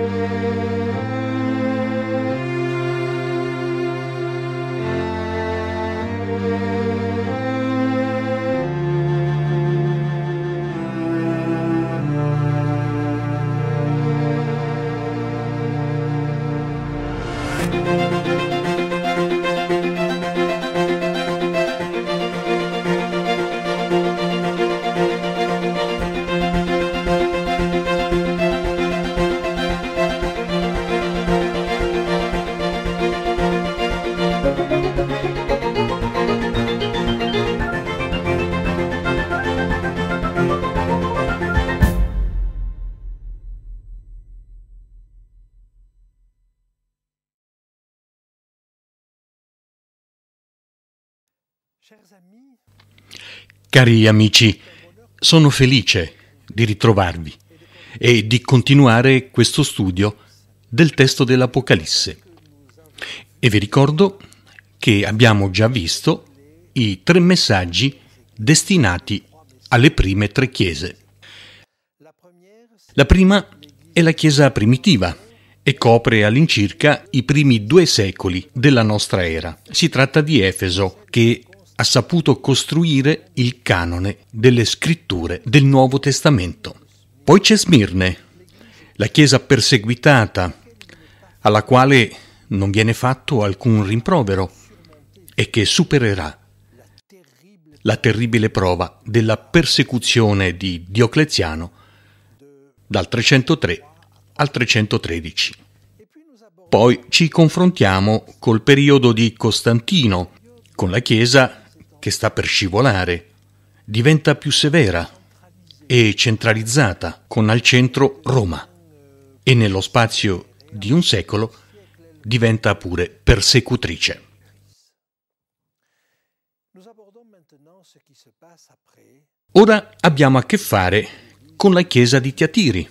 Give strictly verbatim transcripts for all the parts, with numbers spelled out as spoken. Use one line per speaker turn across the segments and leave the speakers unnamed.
Cari amici, sono felice di ritrovarvi e di continuare questo studio del testo dell'Apocalisse. E vi ricordo che abbiamo già visto i tre messaggi destinati alle prime tre chiese. La prima è la chiesa primitiva e copre all'incirca i primi due secoli della nostra era. Si tratta di Efeso, che ha saputo costruire il canone delle scritture del Nuovo Testamento. Poi c'è Smirne, la chiesa perseguitata, alla quale non viene fatto alcun rimprovero e che supererà la terribile prova della persecuzione di Diocleziano dal trecentotré al trecentotredici. Poi ci confrontiamo col periodo di Costantino, con la Chiesa che sta per scivolare, diventa più severa e centralizzata, con al centro Roma, e nello spazio di un secolo diventa pure persecutrice. Ora abbiamo a che fare con la chiesa di Tiatiri.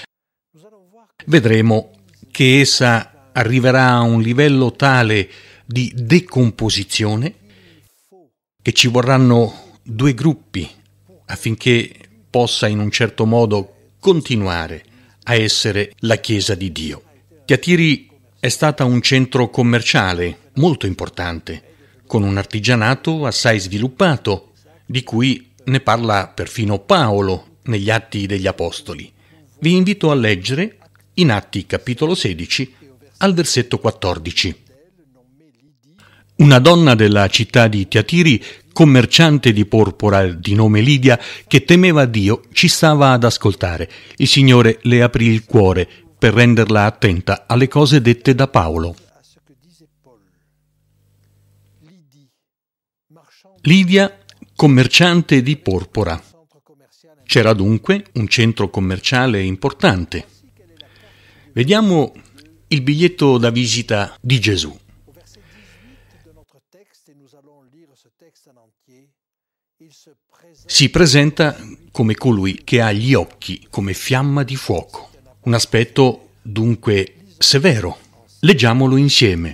Vedremo che essa arriverà a un livello tale di decomposizione che ci vorranno due gruppi affinché possa in un certo modo continuare a essere la Chiesa di Dio. Tiatiri è stata un centro commerciale molto importante, con un artigianato assai sviluppato, di cui ne parla perfino Paolo negli Atti degli Apostoli. Vi invito a leggere in Atti capitolo sedici al versetto quattordici. Una donna della città di Tiatiri, commerciante di porpora di nome Lidia, che temeva Dio, ci stava ad ascoltare. Il Signore le aprì il cuore per renderla attenta alle cose dette da Paolo. Lidia, commerciante di porpora. C'era dunque un centro commerciale importante. Vediamo il biglietto da visita di Gesù. Si presenta come colui che ha gli occhi come fiamma di fuoco, un aspetto dunque severo. Leggiamolo insieme.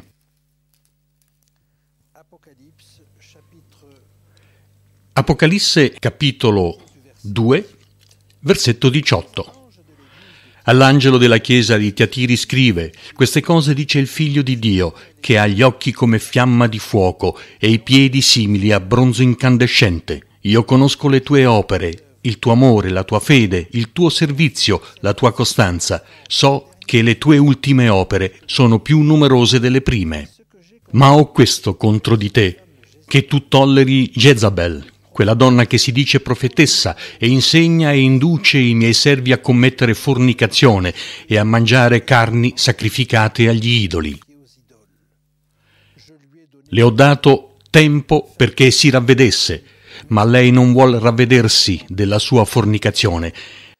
Apocalisse capitolo due, versetto diciotto. All'angelo della chiesa di Tiatiri scrive: queste cose dice il Figlio di Dio, che ha gli occhi come fiamma di fuoco e i piedi simili a bronzo incandescente. Io conosco le tue opere, il tuo amore, la tua fede, il tuo servizio, la tua costanza. So che le tue ultime opere sono più numerose delle prime. Ma ho questo contro di te, che tu tolleri Jezabel, quella donna che si dice profetessa e insegna e induce i miei servi a commettere fornicazione e a mangiare carni sacrificate agli idoli. Le ho dato tempo perché si ravvedesse, ma lei non vuol ravvedersi della sua fornicazione.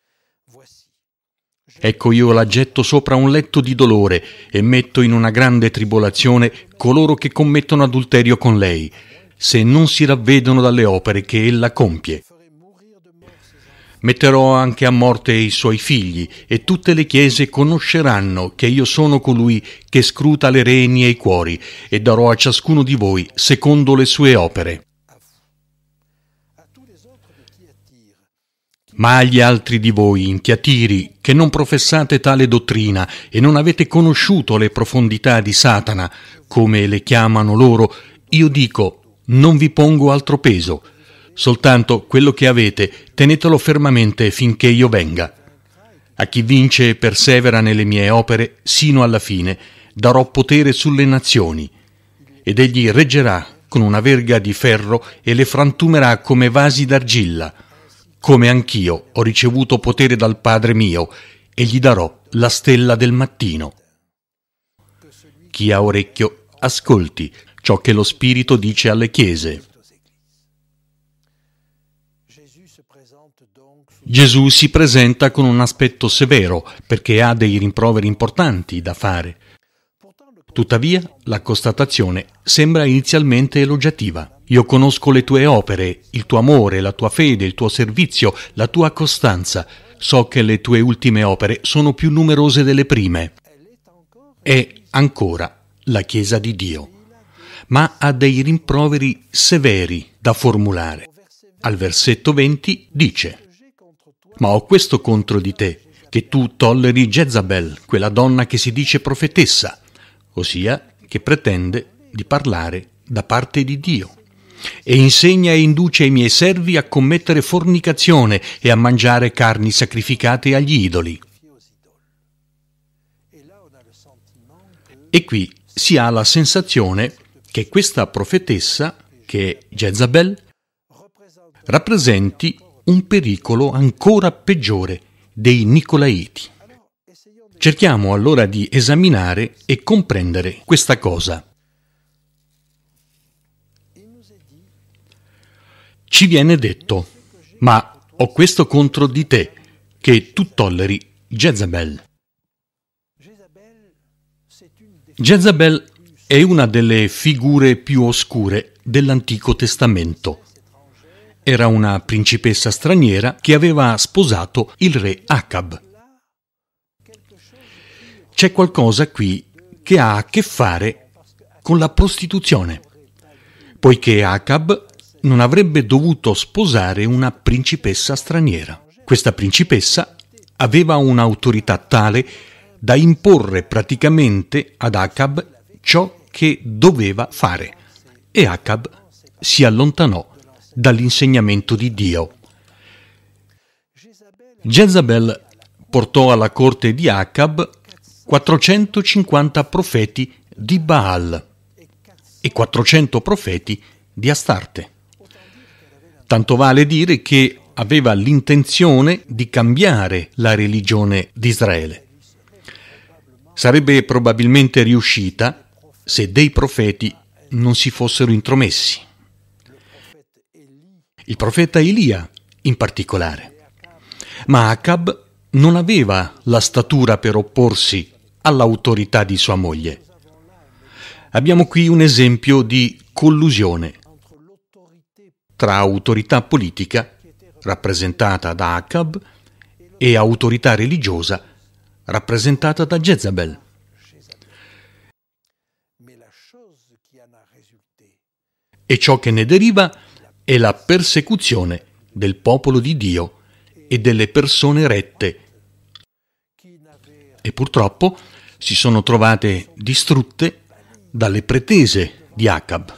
Ecco, io la getto sopra un letto di dolore e metto in una grande tribolazione coloro che commettono adulterio con lei, se non si ravvedono dalle opere che ella compie. Metterò anche a morte i suoi figli, e tutte le chiese conosceranno che io sono colui che scruta le reni e i cuori, e darò a ciascuno di voi secondo le sue opere. Ma agli altri di voi, in Tiatiri, che non professate tale dottrina e non avete conosciuto le profondità di Satana, come le chiamano loro, io dico, non vi pongo altro peso, soltanto quello che avete, tenetelo fermamente finché io venga. A chi vince e persevera nelle mie opere, sino alla fine, darò potere sulle nazioni, ed egli reggerà con una verga di ferro e le frantumerà come vasi d'argilla, come anch'io ho ricevuto potere dal Padre mio, e gli darò la stella del mattino. Chi ha orecchio, ascolti ciò che lo Spirito dice alle chiese. Gesù si presenta con un aspetto severo perché ha dei rimproveri importanti da fare. Tuttavia, la constatazione sembra inizialmente elogiativa. Io conosco le tue opere, il tuo amore, la tua fede, il tuo servizio, la tua costanza. So che le tue ultime opere sono più numerose delle prime. È ancora la Chiesa di Dio, ma ha dei rimproveri severi da formulare. Al versetto venti dice: «Ma ho questo contro di te, che tu tolleri Jezabel, quella donna che si dice profetessa, ossia che pretende di parlare da parte di Dio, e insegna e induce i miei servi a commettere fornicazione e a mangiare carni sacrificate agli idoli». E qui si ha la sensazione che questa profetessa, che è Jezabel, rappresenti un pericolo ancora peggiore dei Nicolaiti. Cerchiamo allora di esaminare e comprendere questa cosa. Ci viene detto: «Ma ho questo contro di te, che tu tolleri Jezabel». Jezabel è una delle figure più oscure dell'Antico Testamento. Era una principessa straniera che aveva sposato il re Acab. C'è qualcosa qui che ha a che fare con la prostituzione, poiché Acab non avrebbe dovuto sposare una principessa straniera. Questa principessa aveva un'autorità tale da imporre praticamente ad Acab ciò che doveva fare, e Acab si allontanò dall'insegnamento di Dio. Jezabel portò alla corte di Acab quattrocentocinquanta profeti di Baal e quattrocento profeti di Astarte. Tanto vale dire che aveva l'intenzione di cambiare la religione di Israele. Sarebbe probabilmente riuscita se dei profeti non si fossero intromessi. Il profeta Elia in particolare. Ma Acab non aveva la statura per opporsi all'autorità di sua moglie. Abbiamo qui un esempio di collusione tra autorità politica, rappresentata da Acab, e autorità religiosa, rappresentata da Jezabel. E ciò che ne deriva è la persecuzione del popolo di Dio e delle persone rette. E purtroppo si sono trovate distrutte dalle pretese di Acab.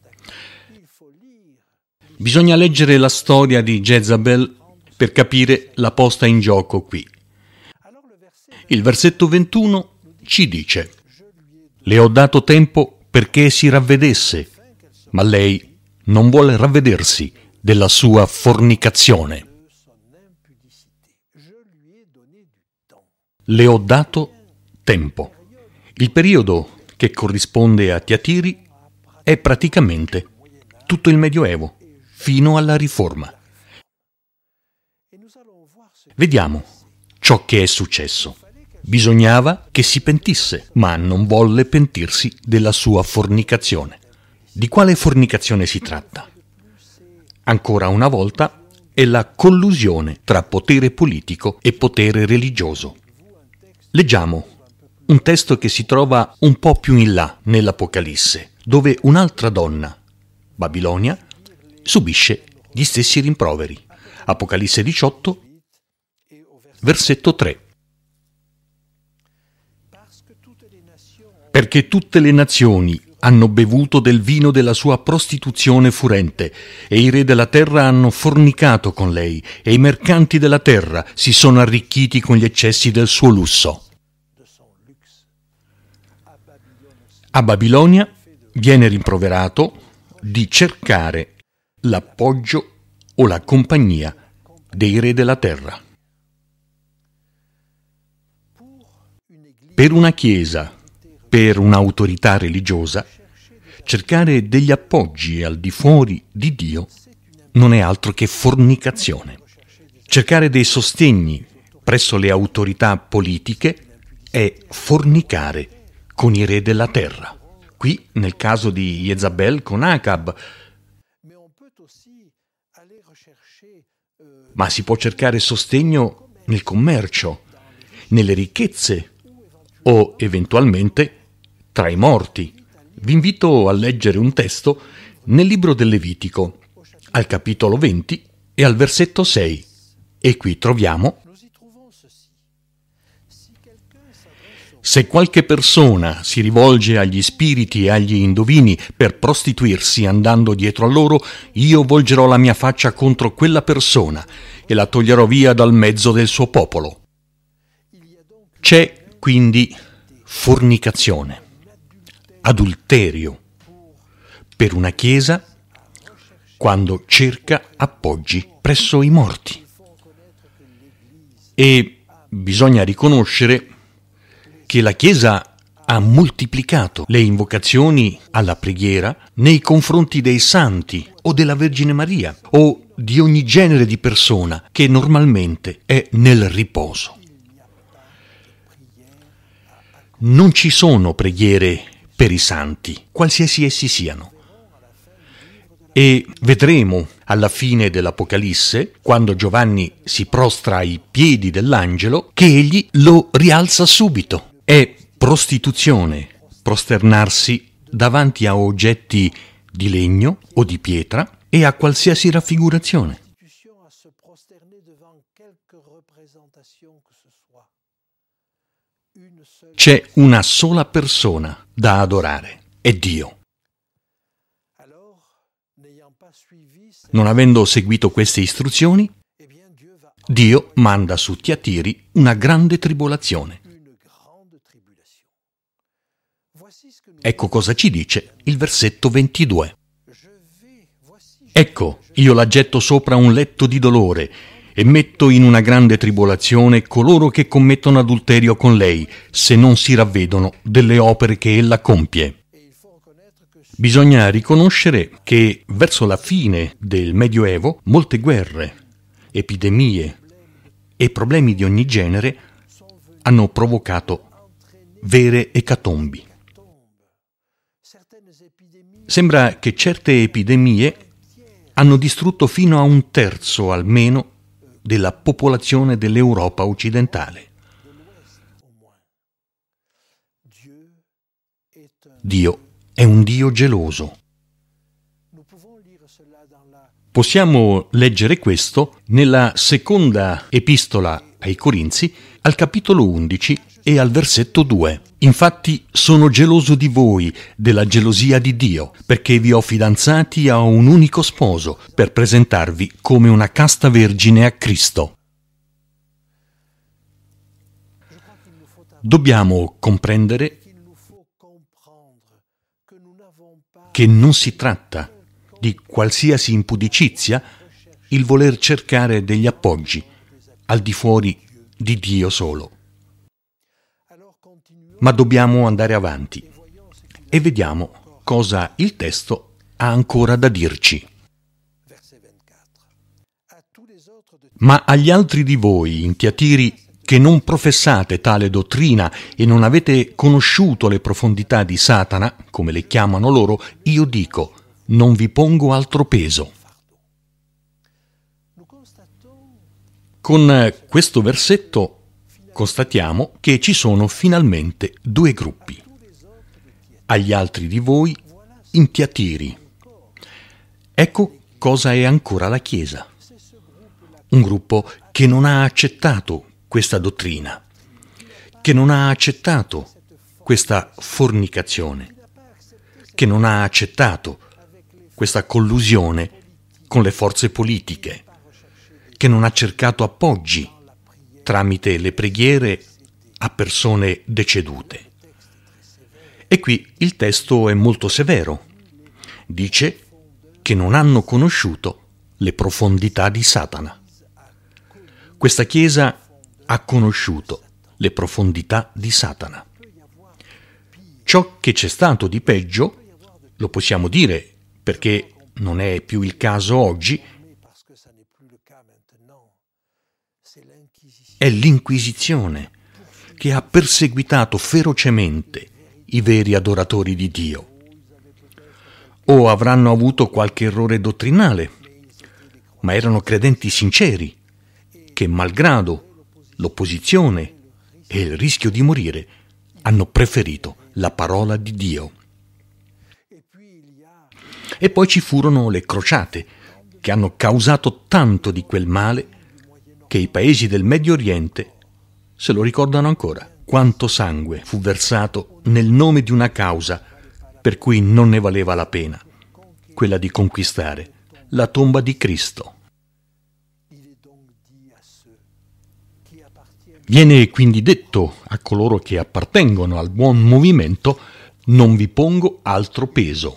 Bisogna leggere la storia di Jezabel per capire la posta in gioco qui. Il versetto ventuno ci dice: «Le ho dato tempo perché si ravvedesse, ma lei non vuole ravvedersi della sua fornicazione». Le ho dato tempo. Il periodo che corrisponde a Tiatiri è praticamente tutto il Medioevo, fino alla Riforma. Vediamo ciò che è successo. Bisognava che si pentisse, ma non volle pentirsi della sua fornicazione. Di quale fornicazione si tratta? Ancora una volta è la collusione tra potere politico e potere religioso. Leggiamo un testo che si trova un po' più in là nell'Apocalisse, dove un'altra donna, Babilonia, subisce gli stessi rimproveri. Apocalisse diciotto, versetto tre. Perché tutte le nazioni hanno bevuto del vino della sua prostituzione furente, e i re della terra hanno fornicato con lei, e i mercanti della terra si sono arricchiti con gli eccessi del suo lusso. A Babilonia viene rimproverato di cercare l'appoggio o la compagnia dei re della terra. Per una chiesa, per un'autorità religiosa, cercare degli appoggi al di fuori di Dio non è altro che fornicazione. Cercare dei sostegni presso le autorità politiche è fornicare con i re della terra. Qui, nel caso di Jezabel con Acab, ma si può cercare sostegno nel commercio, nelle ricchezze o eventualmente tra i morti. Vi invito a leggere un testo nel libro del Levitico, al capitolo venti e al versetto sei, e qui troviamo: se qualche persona si rivolge agli spiriti e agli indovini per prostituirsi andando dietro a loro, io volgerò la mia faccia contro quella persona e la toglierò via dal mezzo del suo popolo. C'è quindi fornicazione, adulterio per una chiesa quando cerca appoggi presso i morti. E bisogna riconoscere che la Chiesa ha moltiplicato le invocazioni alla preghiera nei confronti dei santi o della Vergine Maria o di ogni genere di persona che normalmente è nel riposo. Non ci sono preghiere per i santi, qualsiasi essi siano. E vedremo alla fine dell'Apocalisse, quando Giovanni si prostra ai piedi dell'angelo, che egli lo rialza subito. È prostituzione prosternarsi davanti a oggetti di legno o di pietra e a qualsiasi raffigurazione. C'è una sola persona da adorare, è Dio. Non avendo seguito queste istruzioni, Dio manda su Tiatiri una grande tribolazione. Ecco cosa ci dice il versetto ventidue. Ecco, io la getto sopra un letto di dolore e metto in una grande tribolazione coloro che commettono adulterio con lei, se non si ravvedono delle opere che ella compie. Bisogna riconoscere che verso la fine del Medioevo molte guerre, epidemie e problemi di ogni genere hanno provocato vere ecatombi. Sembra che certe epidemie hanno distrutto fino a un terzo almeno della popolazione dell'Europa occidentale. Dio è un Dio geloso. Possiamo leggere questo nella seconda epistola ai Corinzi, al capitolo undici e al versetto due. Infatti sono geloso di voi, della gelosia di Dio, perché vi ho fidanzati a un unico sposo, per presentarvi come una casta vergine a Cristo. Dobbiamo comprendere che non si tratta di qualsiasi impudicizia il voler cercare degli appoggi al di fuori di Dio solo. Ma dobbiamo andare avanti e vediamo cosa il testo ha ancora da dirci. Ma agli altri di voi, in Tiatiri, che non professate tale dottrina e non avete conosciuto le profondità di Satana, come le chiamano loro, io dico, non vi pongo altro peso. Con questo versetto constatiamo che ci sono finalmente due gruppi. Agli altri di voi, in Tiatiri. Ecco cosa è ancora la Chiesa. Un gruppo che non ha accettato questa dottrina, che non ha accettato questa fornicazione, che non ha accettato questa collusione con le forze politiche, che non ha cercato appoggi tramite le preghiere a persone decedute. E qui il testo è molto severo. Dice che non hanno conosciuto le profondità di Satana. Questa Chiesa ha conosciuto le profondità di Satana. Ciò che c'è stato di peggio, lo possiamo dire perché non è più il caso oggi, è l'Inquisizione che ha perseguitato ferocemente i veri adoratori di Dio. O avranno avuto qualche errore dottrinale, ma erano credenti sinceri che, malgrado l'opposizione e il rischio di morire, hanno preferito la parola di Dio. E poi ci furono le crociate, che hanno causato tanto di quel male che i paesi del Medio Oriente se lo ricordano ancora. Quanto sangue fu versato nel nome di una causa per cui non ne valeva la pena, quella di conquistare la tomba di Cristo. Viene quindi detto a coloro che appartengono al buon movimento: non vi pongo altro peso.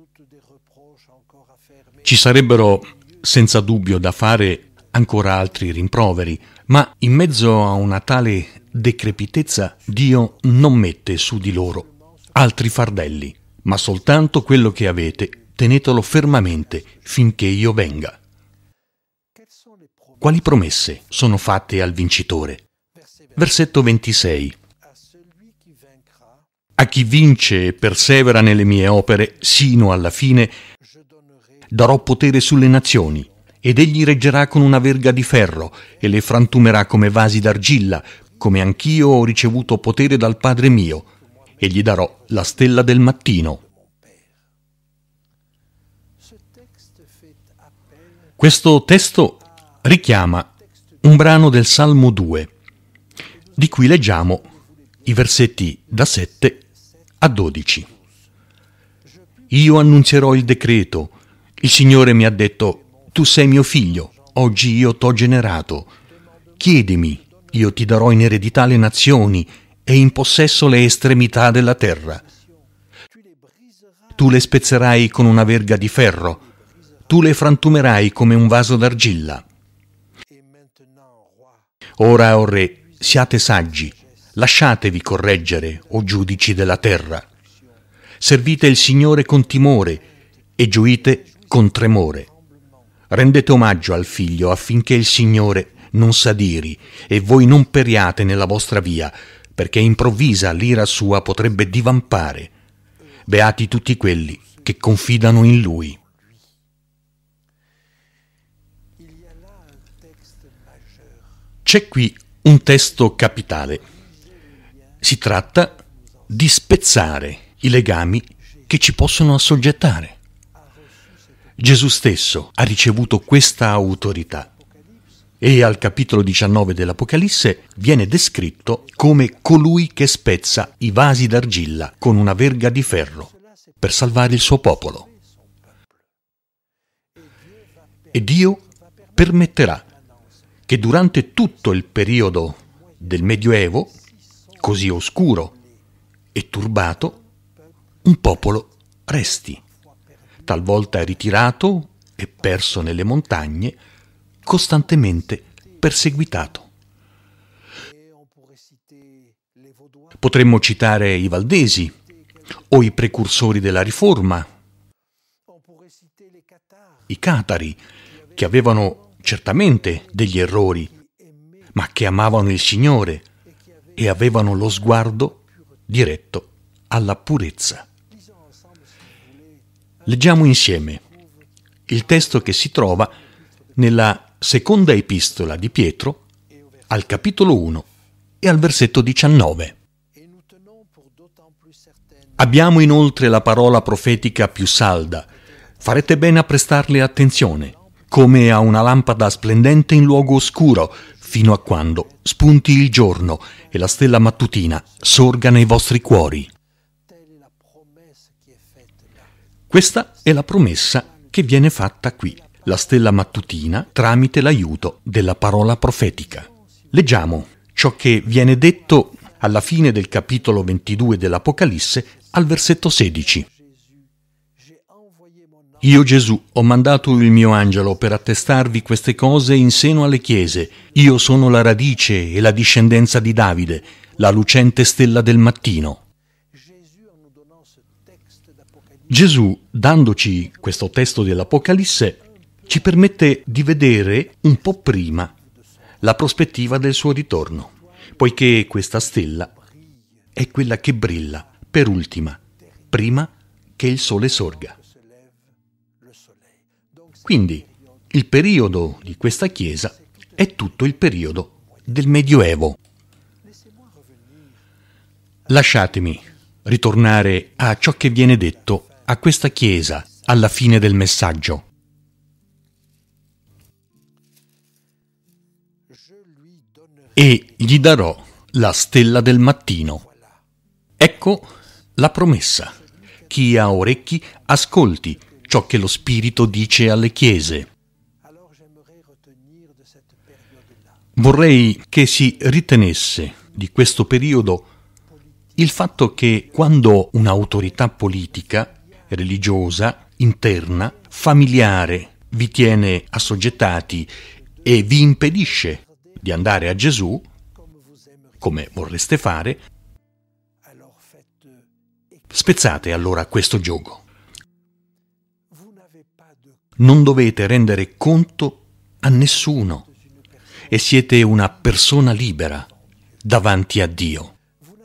Ci sarebbero senza dubbio da fare ancora altri rimproveri, ma in mezzo a una tale decrepitezza Dio non mette su di loro altri fardelli, ma soltanto quello che avete, tenetelo fermamente finché io venga. Quali promesse sono fatte al vincitore? Versetto ventisei. A chi vince e persevera nelle mie opere sino alla fine, darò potere sulle nazioni, ed egli reggerà con una verga di ferro e le frantumerà come vasi d'argilla, come anch'io ho ricevuto potere dal Padre mio, e gli darò la stella del mattino. Questo testo richiama un brano del Salmo due, di cui leggiamo i versetti da sette a dodici. Io annunzierò il decreto. Il Signore mi ha detto: tu sei mio figlio, oggi io t'ho generato. Chiedimi, io ti darò in eredità le nazioni e in possesso le estremità della terra. Tu le spezzerai con una verga di ferro, tu le frantumerai come un vaso d'argilla. Ora, o re, siate saggi, lasciatevi correggere, o giudici della terra. Servite il Signore con timore e gioite con tremore. Rendete omaggio al Figlio affinché il Signore non s'adiri e voi non periate nella vostra via, perché improvvisa l'ira sua potrebbe divampare. Beati tutti quelli che confidano in Lui. C'è qui un testo capitale. Si tratta di spezzare i legami che ci possono assoggettare. Gesù stesso ha ricevuto questa autorità e al capitolo diciannove dell'Apocalisse viene descritto come colui che spezza i vasi d'argilla con una verga di ferro per salvare il suo popolo. E Dio permetterà che durante tutto il periodo del Medioevo, così oscuro e turbato, un popolo resti, talvolta ritirato e perso nelle montagne, costantemente perseguitato. Potremmo citare i Valdesi o i precursori della Riforma, i Catari, che avevano certamente degli errori, ma che amavano il Signore e avevano lo sguardo diretto alla purezza. Leggiamo insieme il testo che si trova nella seconda epistola di Pietro, al capitolo uno e al versetto diciannove. Abbiamo inoltre la parola profetica più salda. Farete bene a prestarle attenzione, come a una lampada splendente in luogo oscuro, fino a quando spunti il giorno e la stella mattutina sorga nei vostri cuori. Questa è la promessa che viene fatta qui, la stella mattutina tramite l'aiuto della parola profetica. Leggiamo ciò che viene detto alla fine del capitolo ventidue dell'Apocalisse al versetto sedici. Io Gesù ho mandato il mio angelo per attestarvi queste cose in seno alle chiese. Io sono la radice e la discendenza di Davide, la lucente stella del mattino. Gesù, dandoci questo testo dell'Apocalisse, ci permette di vedere un po' prima la prospettiva del suo ritorno, poiché questa stella è quella che brilla per ultima, prima che il sole sorga. Quindi il periodo di questa Chiesa è tutto il periodo del Medioevo. Lasciatemi ritornare a ciò che viene detto a questa Chiesa alla fine del messaggio. E gli darò la stella del mattino. Ecco la promessa. Chi ha orecchi, ascolti ciò che lo Spirito dice alle chiese. Vorrei che si ritenesse di questo periodo il fatto che quando un'autorità politica, religiosa, interna, familiare vi tiene assoggettati e vi impedisce di andare a Gesù, come vorreste fare, spezzate allora questo giogo. Non dovete rendere conto a nessuno e siete una persona libera davanti a Dio.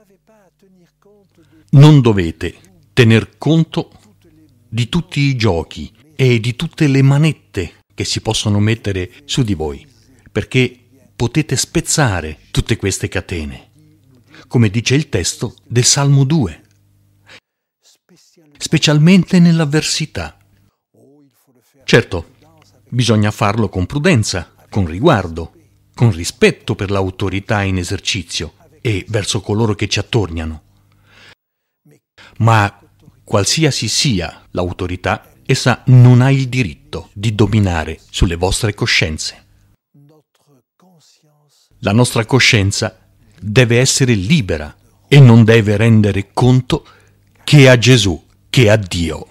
Non dovete tener conto di tutti i giochi e di tutte le manette che si possono mettere su di voi, perché potete spezzare tutte queste catene, come dice il testo del Salmo due, specialmente nell'avversità. Certo, bisogna farlo con prudenza, con riguardo, con rispetto per l'autorità in esercizio e verso coloro che ci attorniano. Ma qualsiasi sia l'autorità, essa non ha il diritto di dominare sulle vostre coscienze. La nostra coscienza deve essere libera e non deve rendere conto che a Gesù, che a Dio.